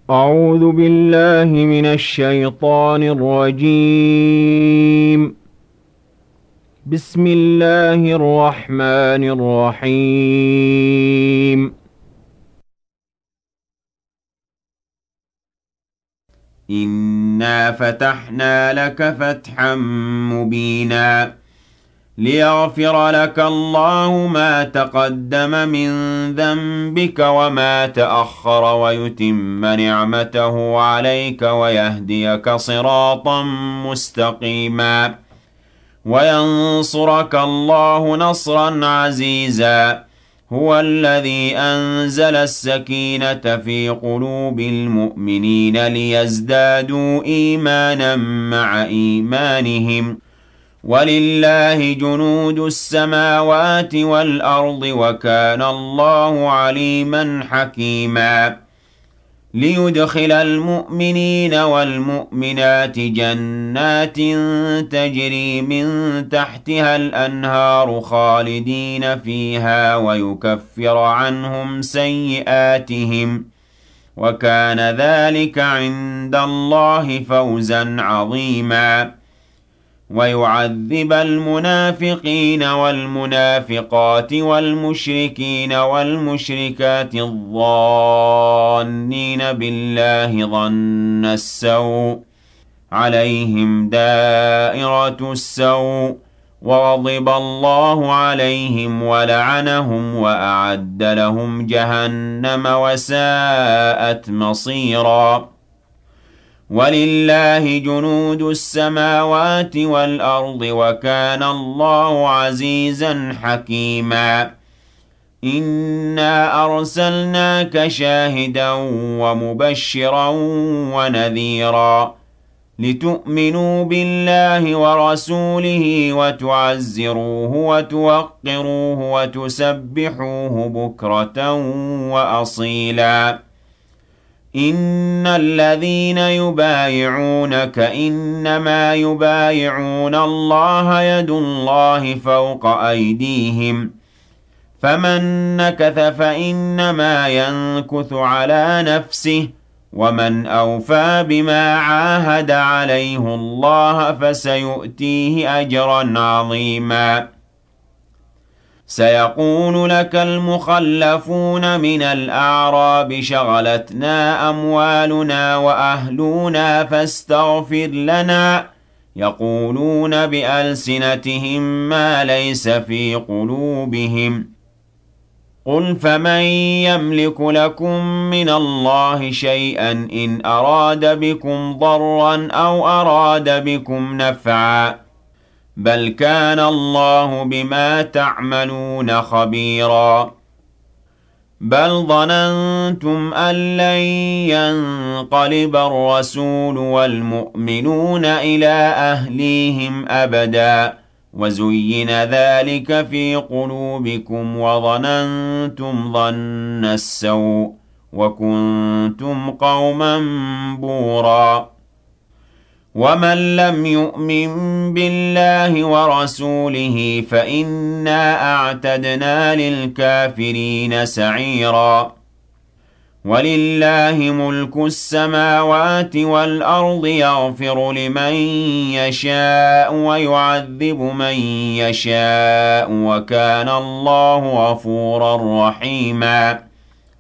أعوذ بالله من الشيطان الرجيم. بسم الله الرحمن الرحيم. إنا فتحنا لك فتحا مبينا ليغفر لك الله ما تقدم من ذنبك وما تأخر ويتم نعمته عليك ويهديك صراطا مستقيما وينصرك الله نصرا عزيزا. هو الذي أنزل السكينة في قلوب المؤمنين ليزدادوا إيمانا مع إيمانهم ولله جنود السماوات والأرض وكان الله عليما حكيما. ليدخل المؤمنين والمؤمنات جنات تجري من تحتها الأنهار خالدين فيها ويكفر عنهم سيئاتهم وكان ذلك عند الله فوزا عظيما. ويعذب المنافقين والمنافقات والمشركين والمشركات الظانين بالله ظن السوء عليهم دائرة السوء وغضب الله عليهم ولعنهم وأعد لهم جهنم وساءت مصيرا. ولله جنود السماوات والأرض وكان الله عزيزا حكيما. إنا أرسلناك شاهدا ومبشرا ونذيرا لتؤمنوا بالله ورسوله وتعزروه وتوقروه وتسبحوه بكرة وأصيلا. إن الذين يبايعونك إنما يبايعون الله يد الله فوق أيديهم فمن نكث فإنما ينكث على نفسه ومن أوفى بما عاهد عليه الله فسيؤتيه أجرا عظيما. سيقول لك المخلفون من الأعراب شغلتنا أموالنا وأهلنا فاستغفر لنا يقولون بألسنتهم ما ليس في قلوبهم قل فمن يملك لكم من الله شيئا إن أراد بكم ضرا أو أراد بكم نفعا بل كان الله بما تعملون خبيرا. بل ظننتم أن لن ينقلب الرسول والمؤمنون إلى أهليهم أبدا وزين ذلك في قلوبكم وظننتم ظن السوء وكنتم قوما بورا. ومن لم يؤمن بالله ورسوله فإنا أعتدنا للكافرين سعيرا. ولله ملك السماوات والأرض يغفر لمن يشاء ويعذب من يشاء وكان الله غفورا رحيما.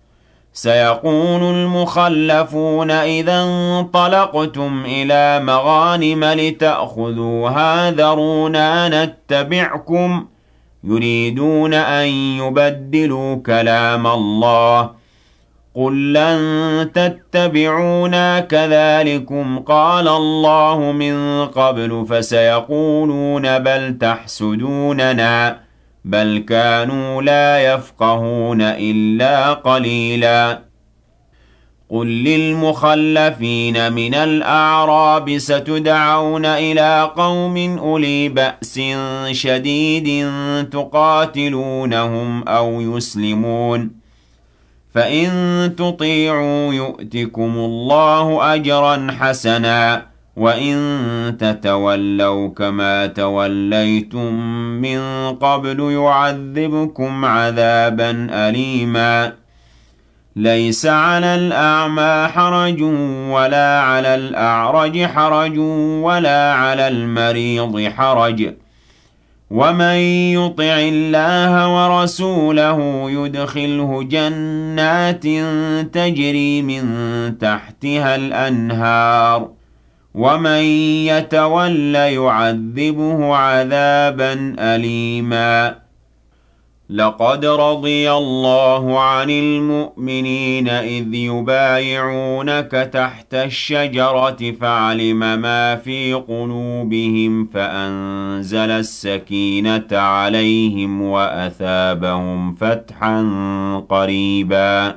سيقول المخلفون إذا انطلقتم إلى مغانم لتأخذوها ذرونا نتبعكم يريدون أن يبدلوا كلام الله قل لن تتبعونا كذلكم قال الله من قبل فسيقولون بل تحسدوننا بل كانوا لا يفقهون إلا قليلا. قل للمخلفين من الأعراب ستدعون إلى قوم أولي بأس شديد تقاتلونهم أو يسلمون فإن تطيعوا يؤتكم الله أجرا حسنا وَإِن تَتَوَلَّوْا كَمَا تَوَلَّيْتُم مِّن قَبْلُ يُعَذِّبْكُمْ عَذَابًا أَلِيمًا ليس على الأعمى حرج ولا على الأعرج حرج ولا على المريض حرج ومن يطع الله ورسوله يدخله جنات تجري من تحتها الأنهار ومن يتول يعذبه عذابا أليما لقد رضي الله عن المؤمنين إذ يبايعونك تحت الشجرة فعلم ما في قلوبهم فأنزل السكينة عليهم وأثابهم فتحا قريبا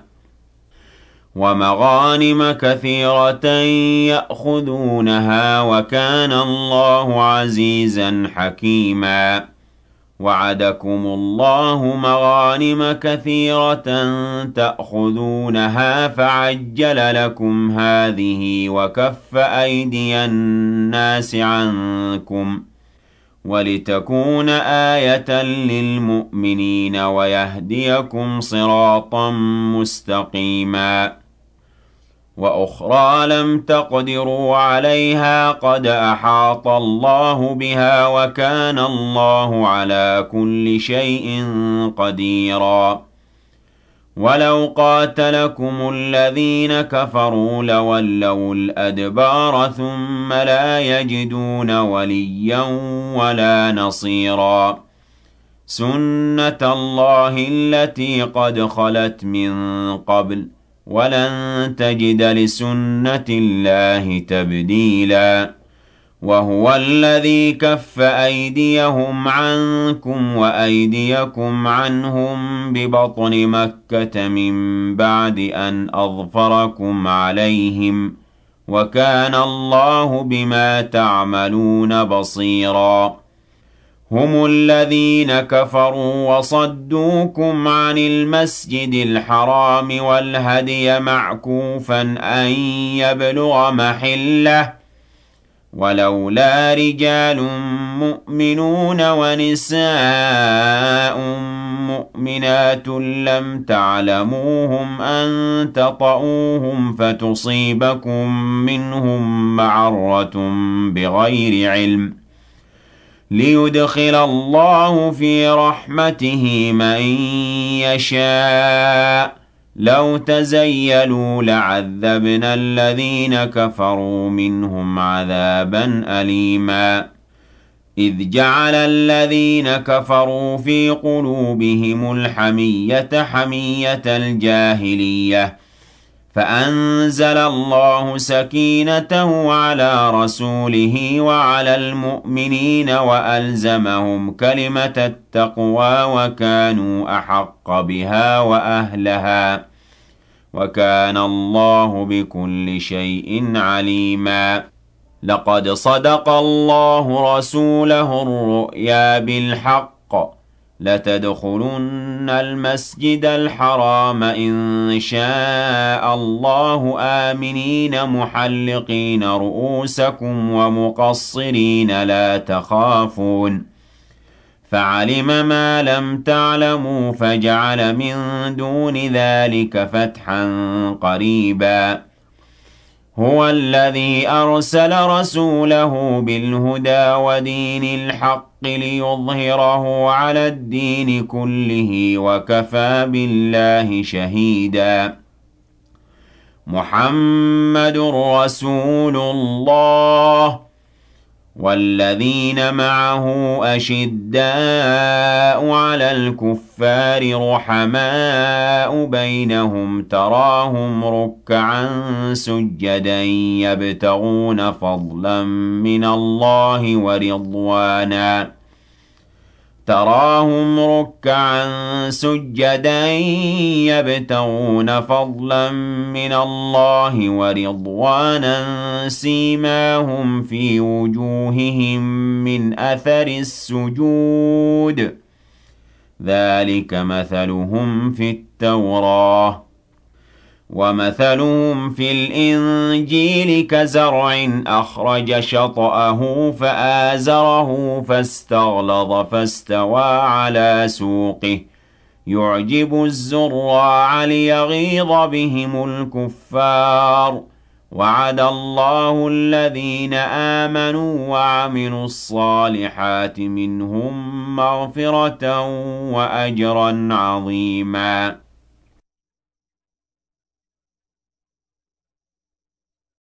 ومغانم كثيرة يأخذونها وكان الله عزيزا حكيما وعدكم الله مغانم كثيرة تأخذونها فعجل لكم هذه وكف أيدي الناس عنكم ولتكون آية للمؤمنين ويهديكم صراطا مستقيما وأخرى لم تقدروا عليها قد أحاط الله بها وكان الله على كل شيء قديرا ولو قاتلكم الذين كفروا لولوا الأدبار ثم لا يجدون وليا ولا نصيرا سنة الله التي قد خلت من قبل ولن تجد لسنة الله تبديلا وهو الذي كف أيديهم عنكم وأيديكم عنهم ببطن مكة من بعد أن أظفركم عليهم وكان الله بما تعملون بصيرا هم الذين كفروا وصدوكم عن المسجد الحرام والهدي معكوفا أن يبلغ محله ولولا رجال مؤمنون ونساء مؤمنات لم تعلموهم أن تطؤوهم فتصيبكم منهم معرة بغير علم ليدخل الله في رحمته من يشاء لو تزيلوا لعذبنا الذين كفروا منهم عذابا أليما إذ جعل الذين كفروا في قلوبهم الحمية حمية الجاهلية فأنزل الله سكينته على رسوله وعلى المؤمنين وألزمهم كلمة التقوى وكانوا أحق بها وأهلها وكان الله بكل شيء عليما لقد صدق الله رسوله الرؤيا بالحق لتدخلن المسجد الحرام إن شاء الله آمنين محلقين رؤوسكم ومقصرين لا تخافون فعلم ما لم تعلموا فجعل من دون ذلك فتحا قريبا هو الذي أرسل رسوله بالهدى ودين الحق ليظهره على الدين كله وكفى بالله شهيدا محمد رسول الله والذين معه أشداء على الكفار رحماء بينهم تراهم ركعا سجدا يبتغون فضلا من الله ورضوانا تراهم ركعا سجدا يبتغون فضلا من الله ورضوانا سيماهم في وجوههم من أثر السجود ذلك مثلهم في التوراة ومثلهم في الإنجيل كزرع أخرج شطأه فآزره فاستغلظ فاستوى على سوقه يُعْجِبُ الزُّرَّاعَ لِيَغِيظَ بِهِمُ الْكُفَّارَ وَعَدَ اللَّهُ الَّذِينَ آمَنُوا وَعَمِلُوا الصَّالِحَاتِ مِنْهُم مَّغْفِرَةً وَأَجْرًا عَظِيمًا